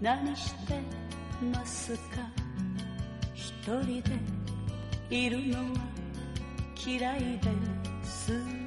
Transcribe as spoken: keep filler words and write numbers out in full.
何してますか。一人でいるのは嫌いです